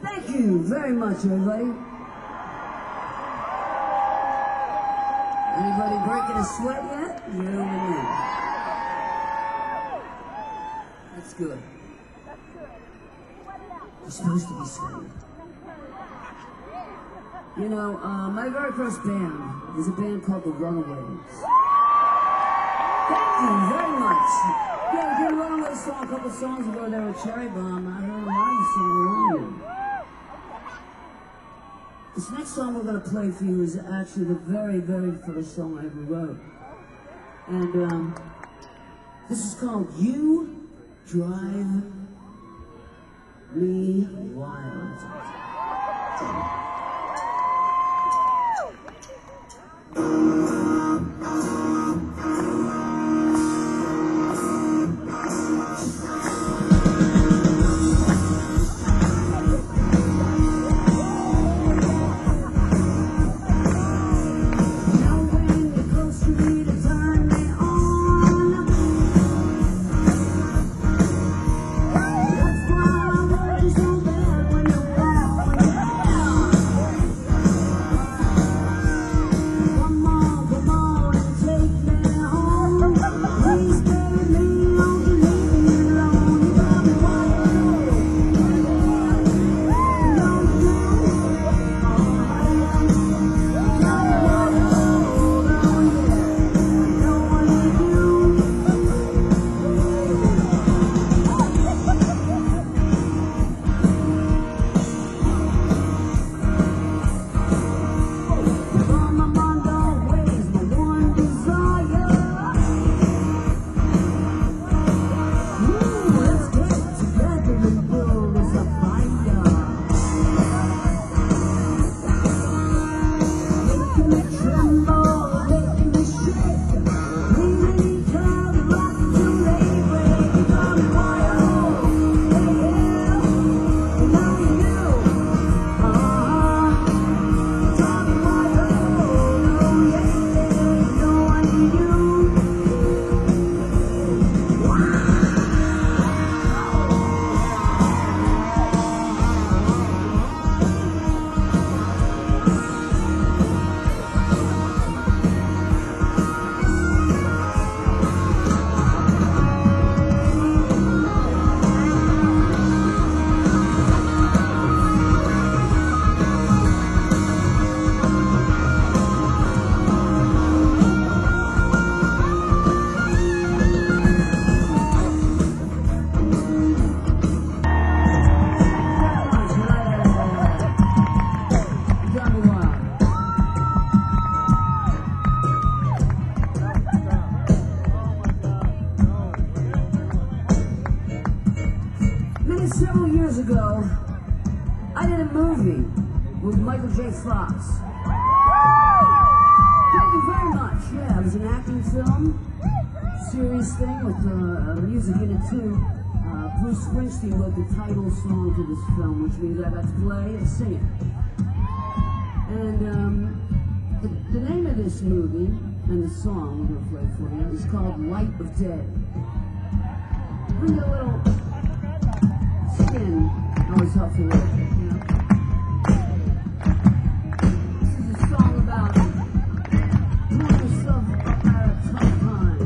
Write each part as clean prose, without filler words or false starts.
Thank you very much, everybody. Anybody breaking a sweat yet? You and me. That's good. You're supposed to be sweaty. You know, my very first band was a band called The Runaways. Thank you very much. Yeah, we did a Runaways song a couple songs ago. They were Cherry Bomb. I heard them live singing along. This next song we're going to play for you is actually the very, very first song I ever wrote. And this is called You Drive Me Wild. Several years ago, I did a movie with Michael J. Fox. Thank you very much. Yeah, it was an acting film, serious thing with music in it too. Bruce Springsteen wrote the title song to this film, which means I got to play and sing it. And the name of this movie and the song we're going to play for you is called Light of Day. Bring a little skin always helps a little bit, you know? This is a song about pulling yourself up out of a tough time.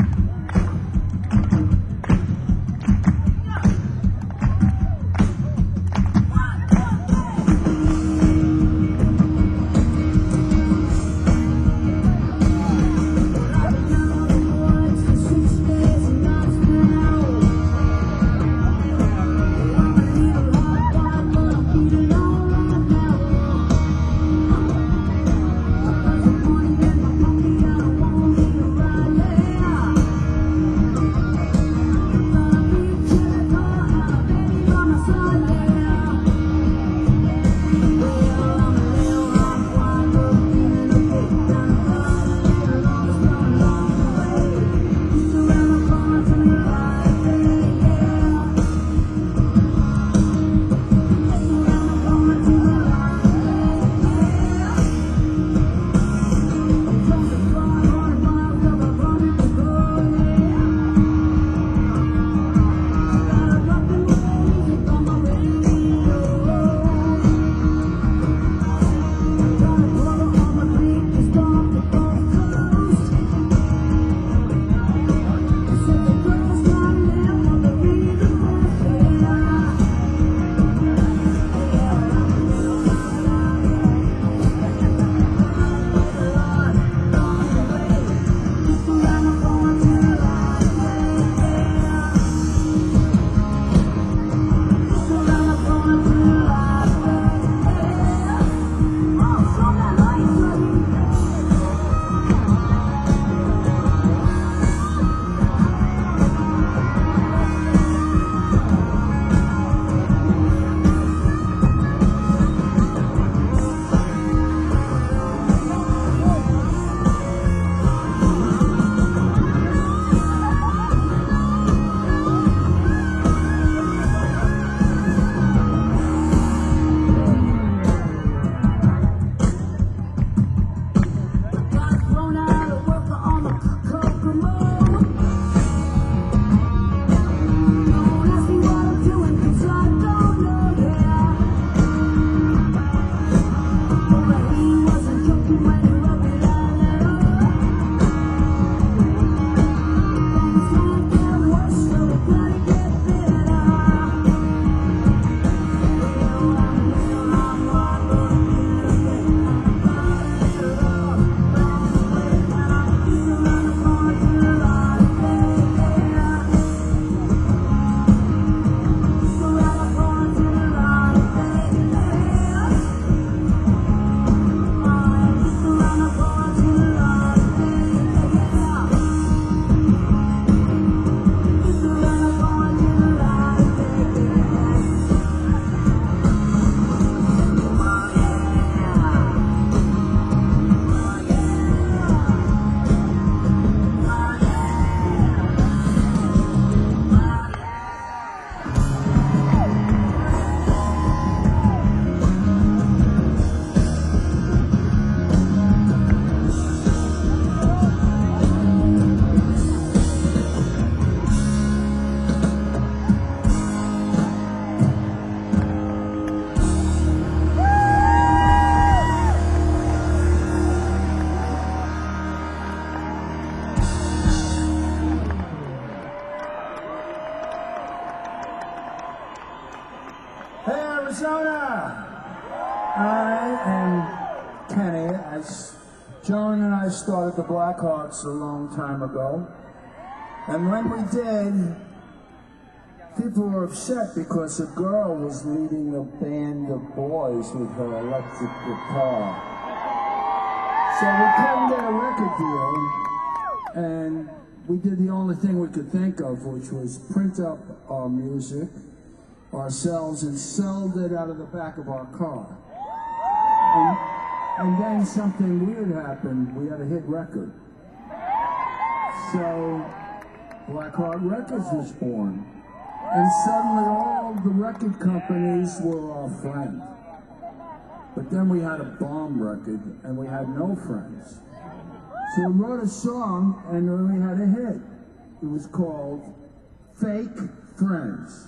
I've been out of the woods for 6 days and nights now. I'm a little hot, Arizona! I am Kenny. As Joan and I started the Blackhawks a long time ago. And when we did, people were upset because a girl was leading a band of boys with her electric guitar. So we couldn't get a record deal, and we did the only thing we could think of, which was print up our music ourselves and sell it out of the back of our car. And then something weird happened. We had a hit record. So Blackheart Records was born. And suddenly all the record companies were our friend. But then we had a bomb record and we had no friends. So we wrote a song and we had a hit. It was called Fake Friends.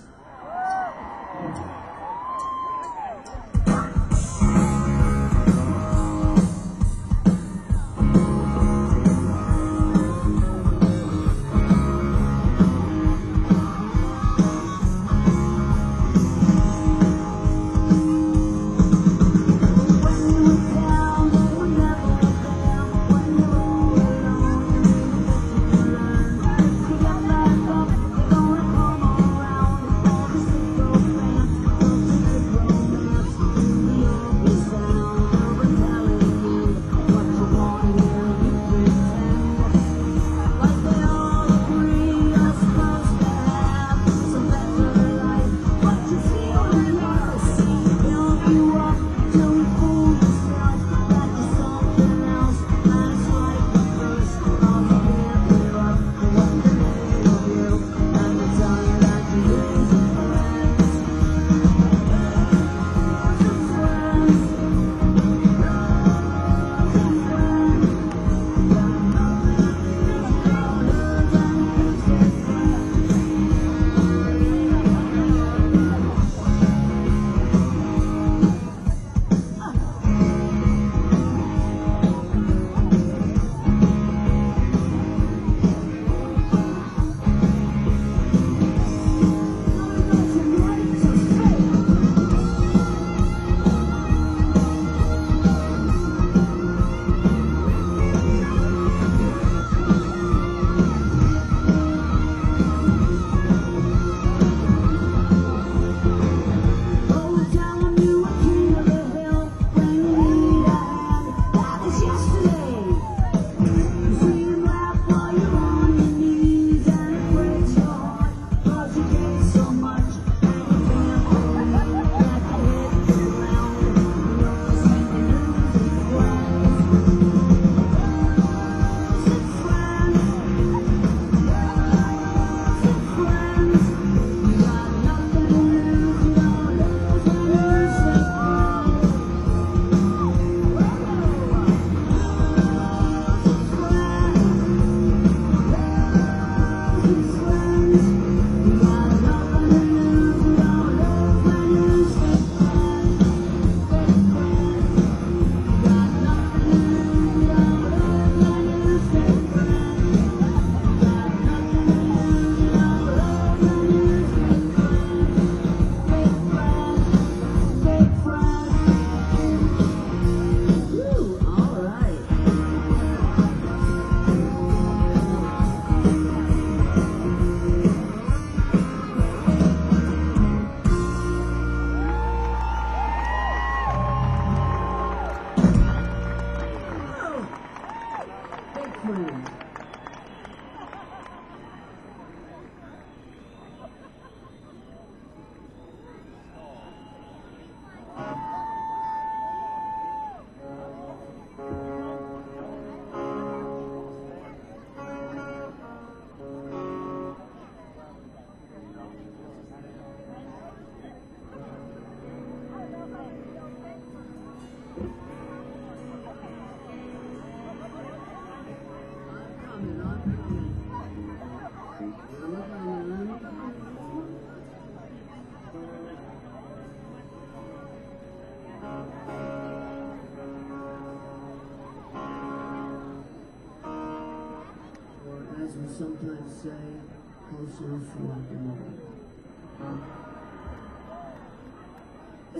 We sometimes say, closer to rock and roll. This is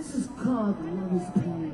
called Love is Pain.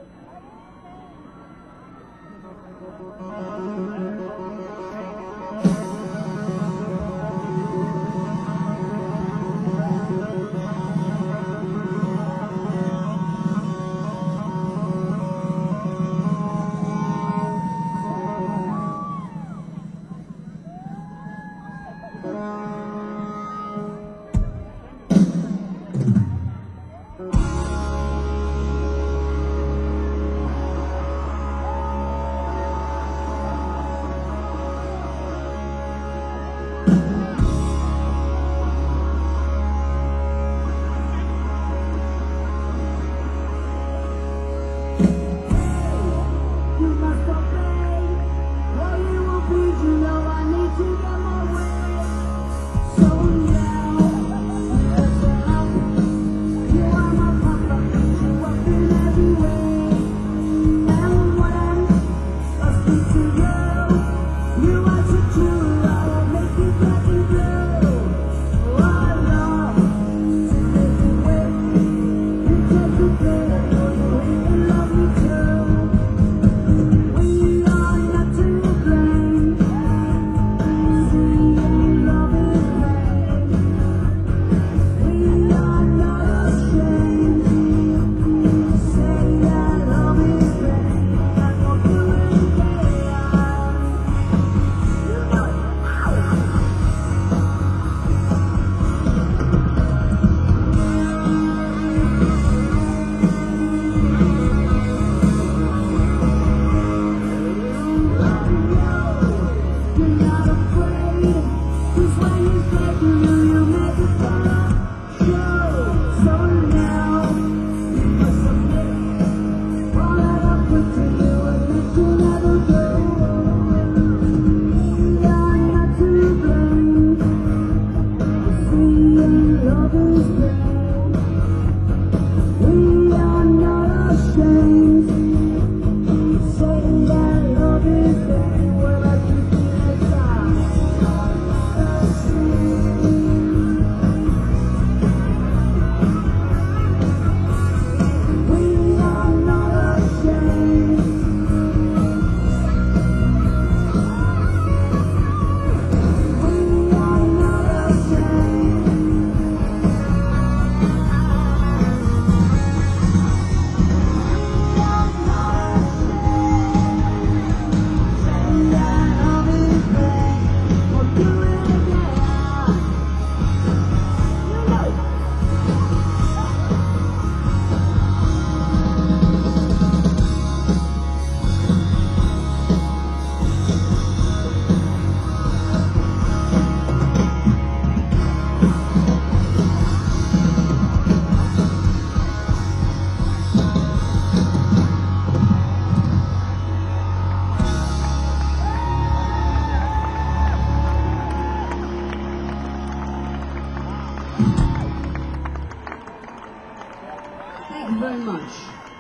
Thank you very much.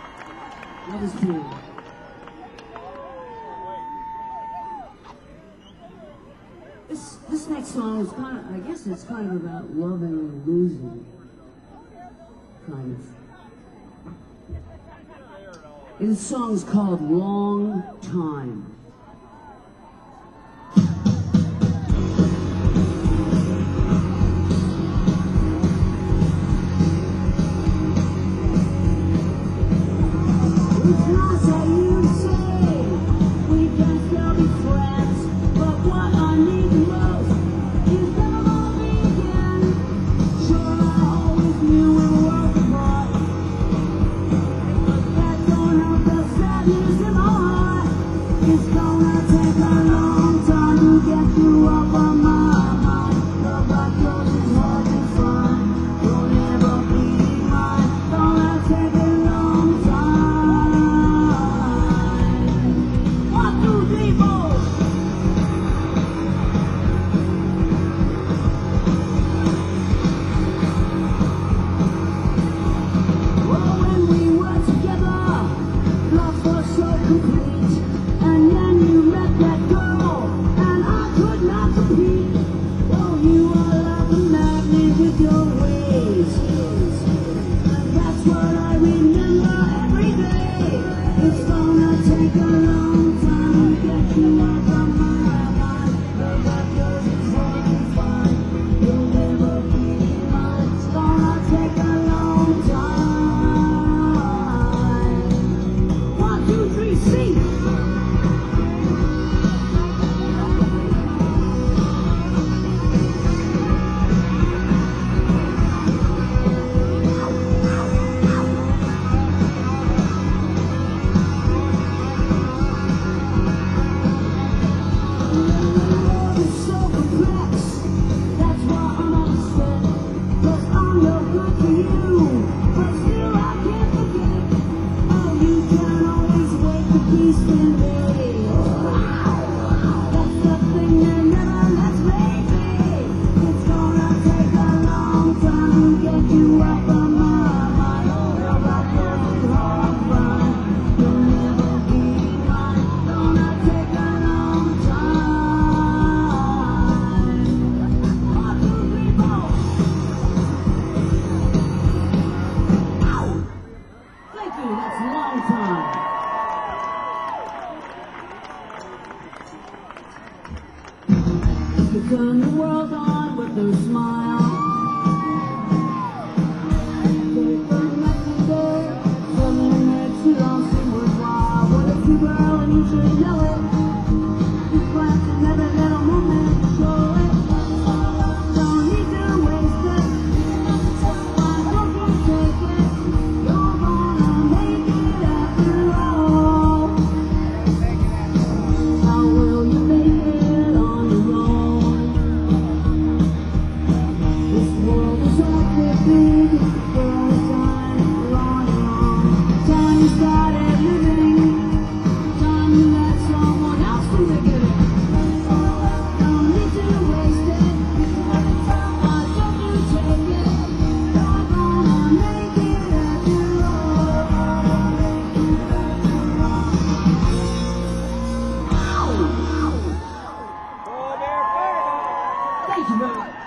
That was cool. This next song is kind of, I guess it's kind of about loving and losing. Kind of. This song's called Long Time. peace in me. That's the thing that never lets me be. It's gonna take a long time to get you up from my mind. You're like working hard, but you'll never be mine. Gonna take a long time. 1, 2, 3, 4. Thank you, that's a long time. You turn the world on with a smile. They burn up the day, suddenly makes it all seem worthwhile. What if you girl and you should know it? You glance in every little moment to show it. Don't need to waste it. Why don't you take it? You're gonna make it after all. How will you make it on your own? This world is awfully big, girl, it's time you're on your own. Time you started living, time you let someone else to make it. Don't need to waste it. Why don't you take it? You're gonna make it after all. Thank you very much.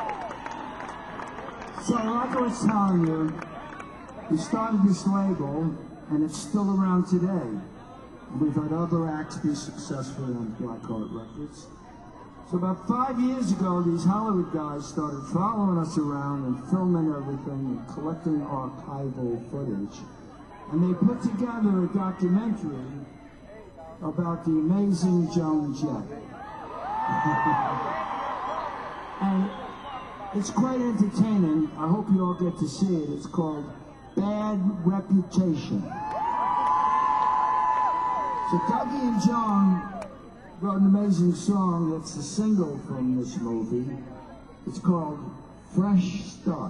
So, like I was telling you, we started this label, and it's still around today. We've had other acts be successful on Blackheart Records. So about 5 years ago, these Hollywood guys started following us around and filming everything and collecting archival footage. And they put together a documentary about the amazing Joan Jett. And it's quite entertaining. I hope you all get to see it. It's called Bad Reputation. So Dougie and Joan wrote an amazing song that's a single from this movie. It's called Fresh Start.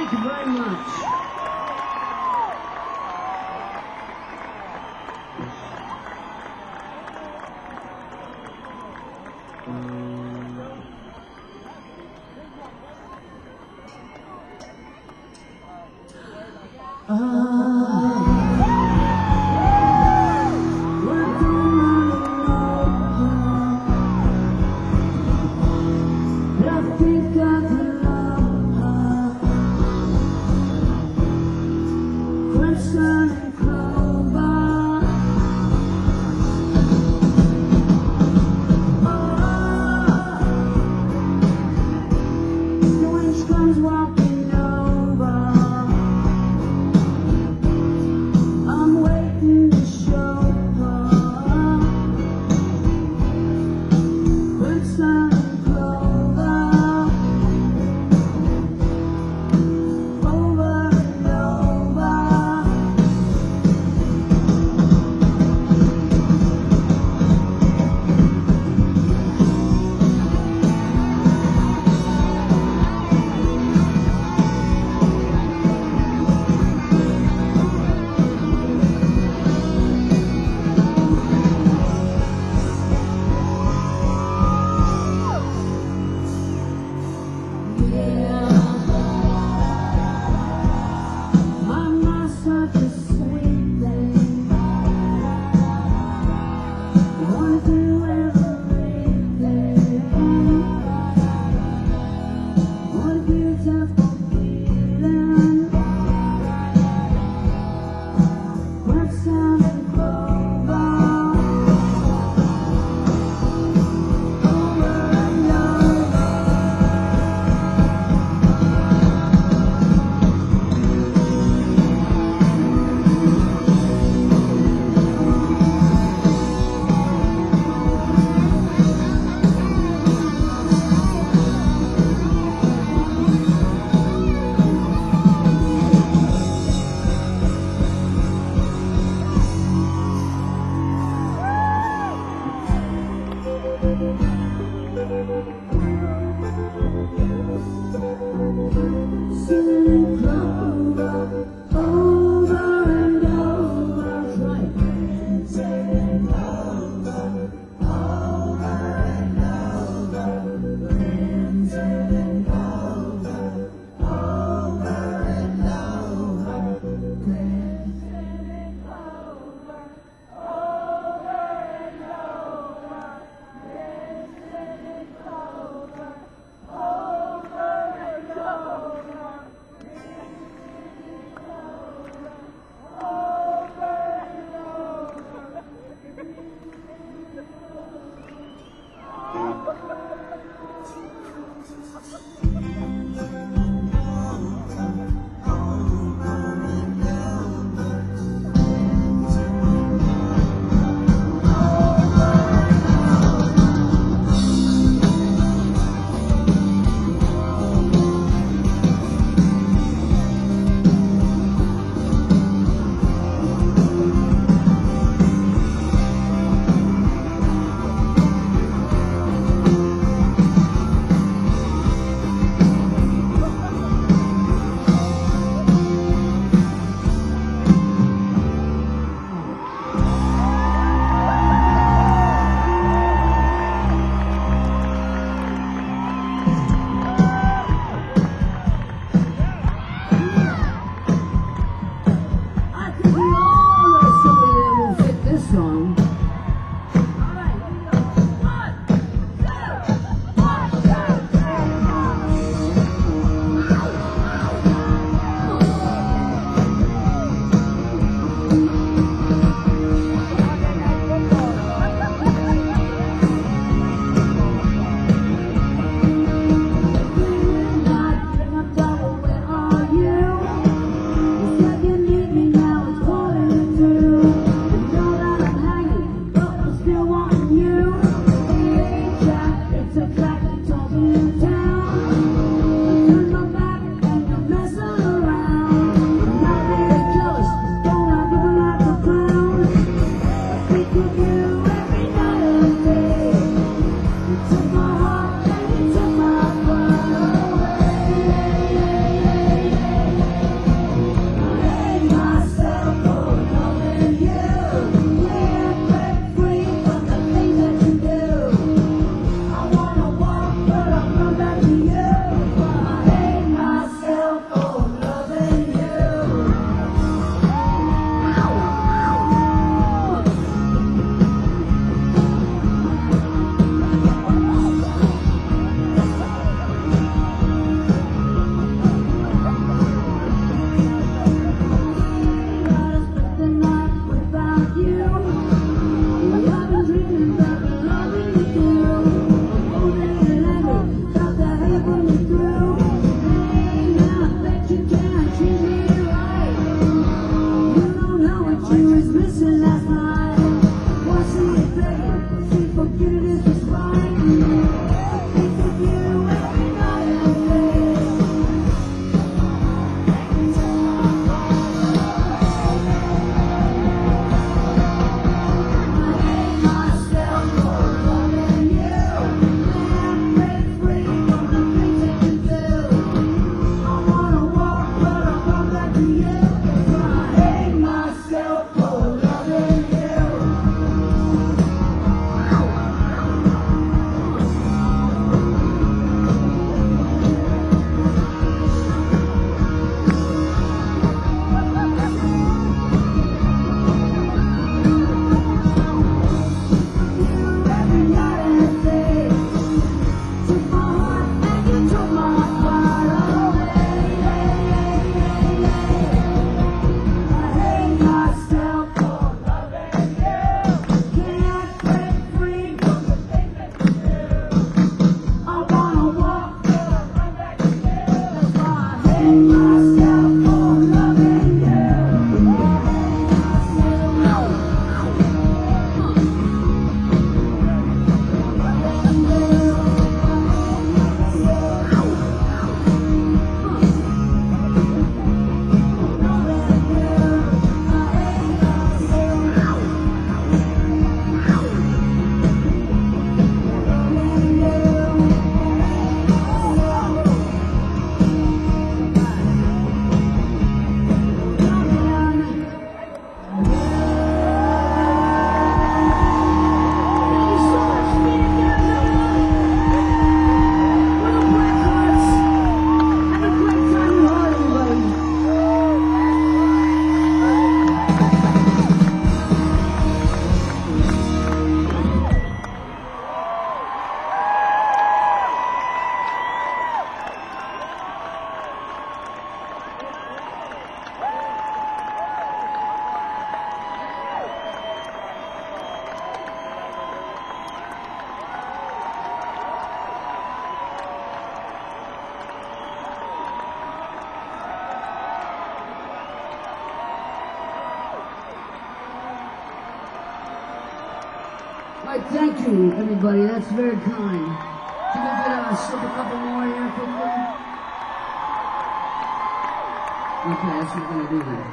Thank you very much. Walking over, I'm waiting to show her. Crimson and clover, over and over. Right, thank you, everybody. That's very kind. Can we get slip a couple more here quickly? Okay, that's what we're gonna do then.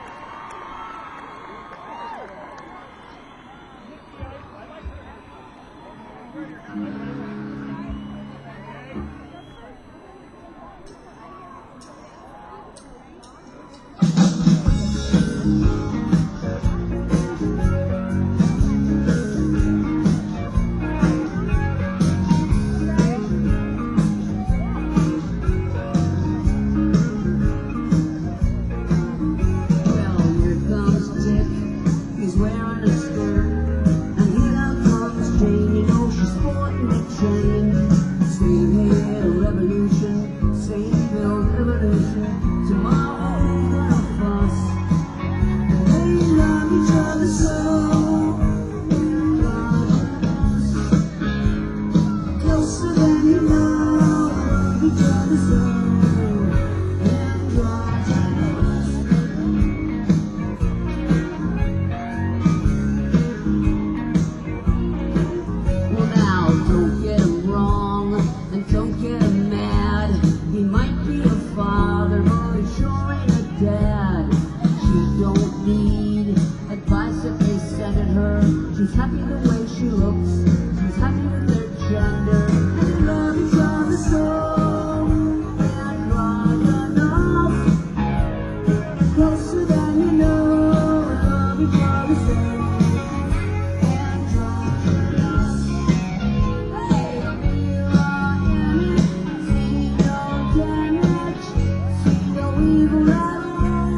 She's happy the way she looks. She's happy with her gender. And love each other so. And love enough. Closer than you know. Love each other so. And love enough. Hey, feel our image. See no damage. See no evil at all.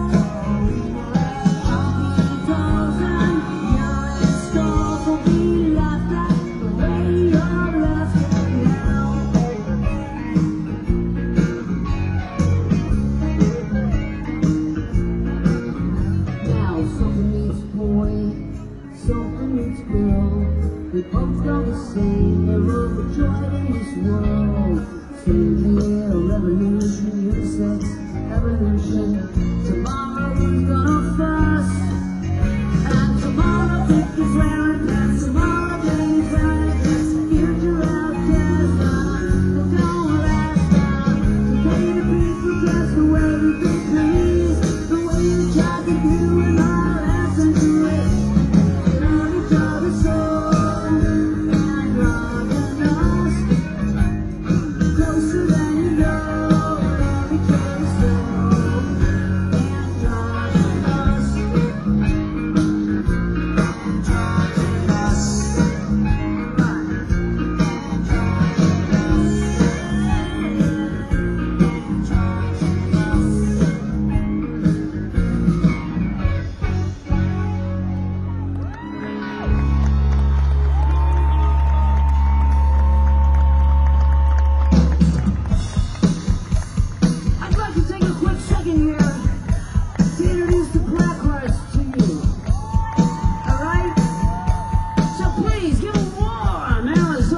We both go the same, and we're overjoyed in this world. Same here, revolution, unisex, evolution. Tomorrow we're gonna fuss, and tomorrow pick is wearing pants, tomorrow things like this. Future outcast, that don't last long. Today the people dress the way they please, the way they tried to do in our last century. Love each other so.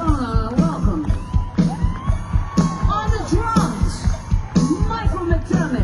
Michael McDermott.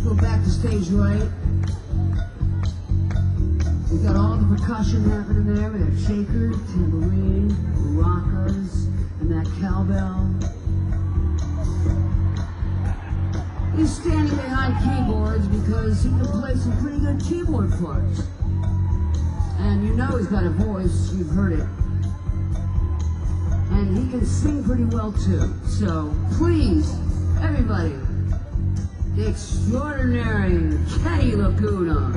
go back to stage right. We got all the percussion happening there. We got shaker, tambourine, maracas, and that cowbell. He's standing behind keyboards because he can play some pretty good keyboard parts. And you know he's got a voice, you've heard it. And he can sing pretty well too. So please, everybody, the extraordinary Kenny Laguna.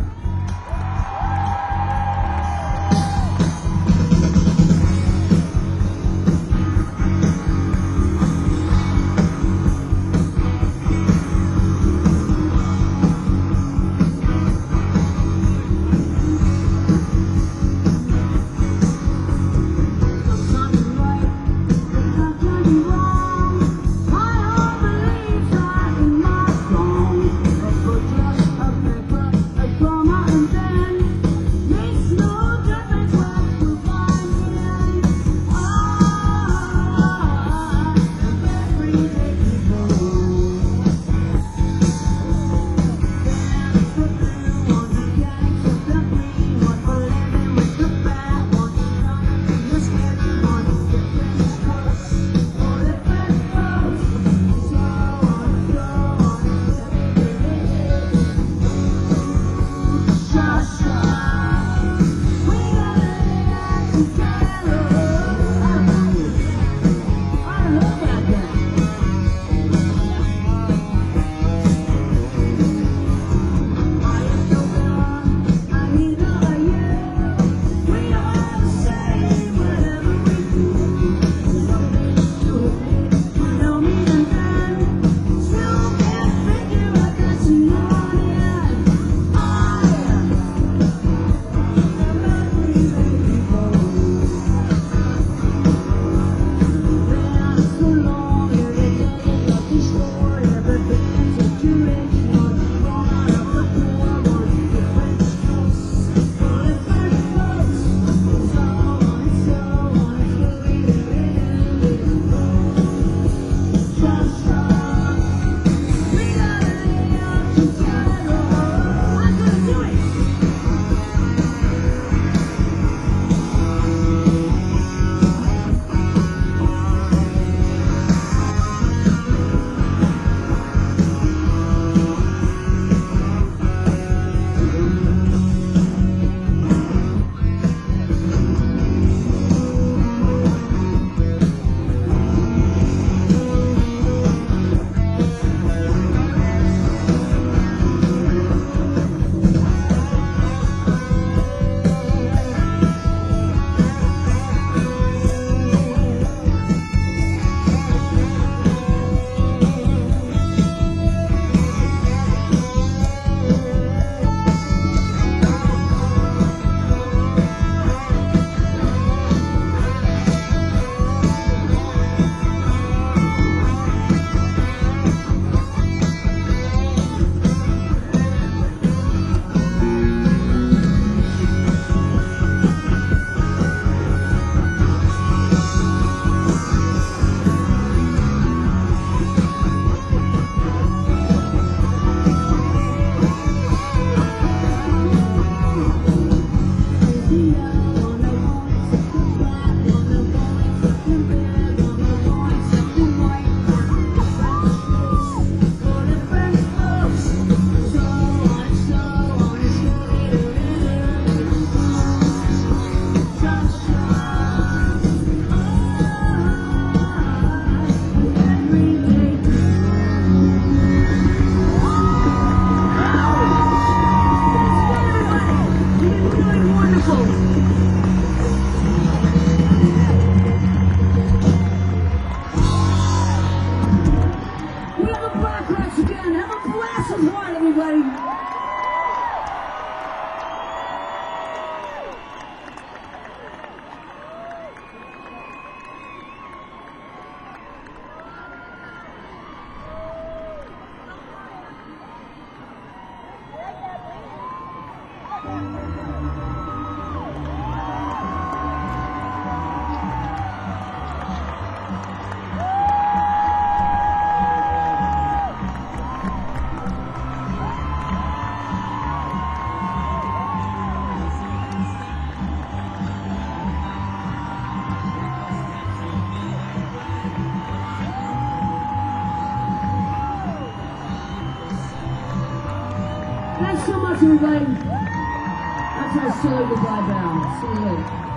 Thanks so much, everybody. That's our silly goodbye bow. See you later.